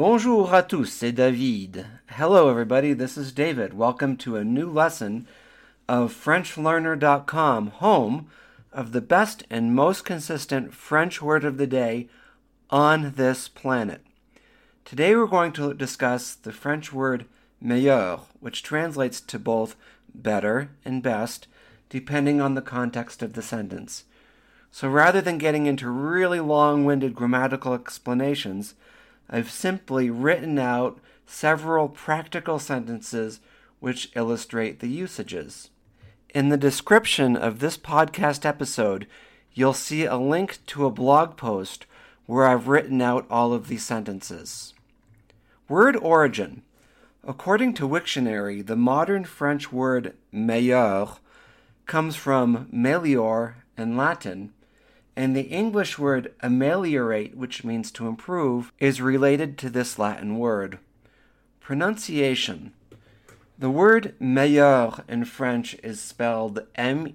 Bonjour à tous, c'est David. Hello everybody, this is David. Welcome to a new lesson of FrenchLearner.com, home of the best and most consistent French word of the day on this planet. Today we're going to discuss the French word meilleur, which translates to both better and best, depending on the context of the sentence. So rather than getting into really long-winded grammatical explanations, I've simply written out several practical sentences which illustrate the usages. In the description of this podcast episode, you'll see a link to a blog post where I've written out all of these sentences. Word origin. According to Wiktionary, the modern French word meilleur comes from melior in Latin, and the English word ameliorate, which means to improve, is related to this Latin word. Pronunciation. The word meilleur in French is spelled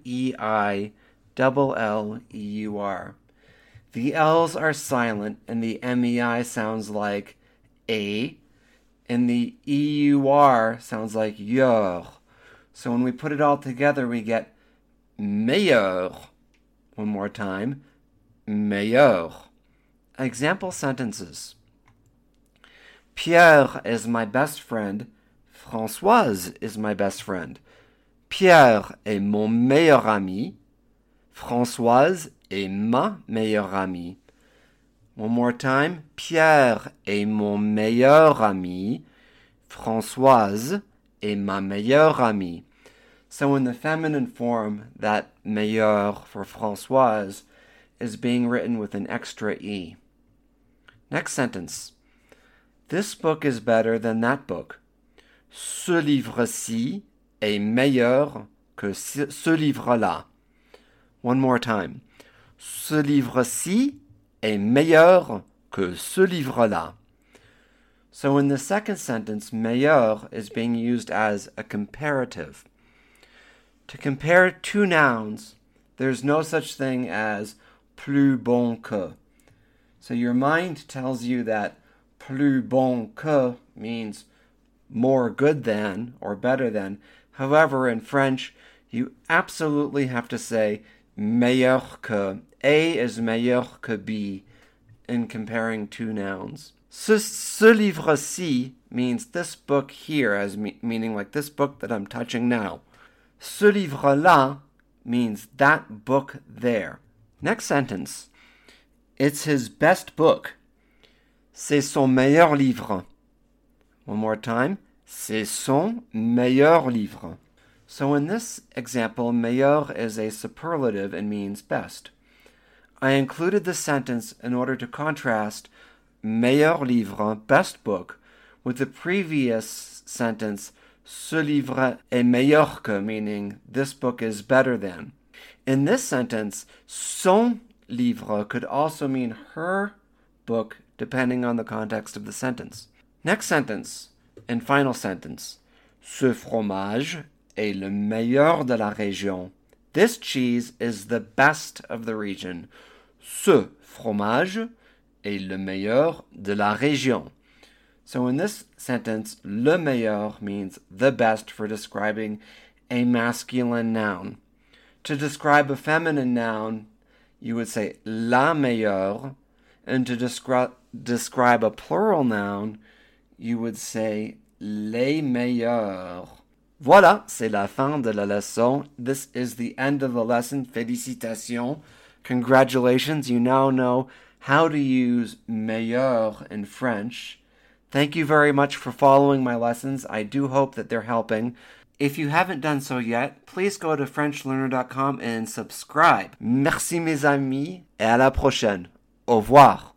M-E-I-L-L-E-U-R. The L's are silent, and the M-E-I sounds like A, and the E-U-R sounds like yor. So when we put it all together, we get meilleur. One more time. Meilleur. Example sentences. Pierre is my best friend. Françoise is my best friend. Pierre est mon meilleur ami. Françoise est ma meilleure amie. One more time. Pierre est mon meilleur ami. Françoise est ma meilleure amie. So in the feminine form, that meilleur for Françoise is being written with an extra E. Next sentence. This book is better than that book. Ce livre-ci est meilleur que ce livre-là. One more time. Ce livre-ci est meilleur que ce livre-là. So in the second sentence, meilleur is being used as a comparative. To compare two nouns, there's no such thing as plus bon que. So your mind tells you that plus bon que means more good than or better than. However, in French, you absolutely have to say meilleur que. A is meilleur que B in comparing two nouns. Ce livre-ci means this book here, as meaning like this book that I'm touching now. Ce livre-là means that book there. Next sentence. It's his best book. C'est son meilleur livre. One more time. C'est son meilleur livre. So in this example, meilleur is a superlative and means best. I included this sentence in order to contrast meilleur livre, best book, with the previous sentence, ce livre est meilleur que, meaning this book is better than. In this sentence, son livre could also mean her book, depending on the context of the sentence. Next sentence, and final sentence. Ce fromage est le meilleur de la région. This cheese is the best of the region. Ce fromage est le meilleur de la région. So in this sentence, le meilleur means the best for describing a masculine noun. To describe a feminine noun, you would say la meilleure, and to describe a plural noun, you would say les meilleurs. Voilà, c'est la fin de la leçon. This is the end of the lesson. Félicitations. Congratulations, you now know how to use meilleur in French. Thank you very much for following my lessons. I do hope that they're helping. If you haven't done so yet, please go to FrenchLearner.com and subscribe. Merci mes amis, et à la prochaine. Au revoir.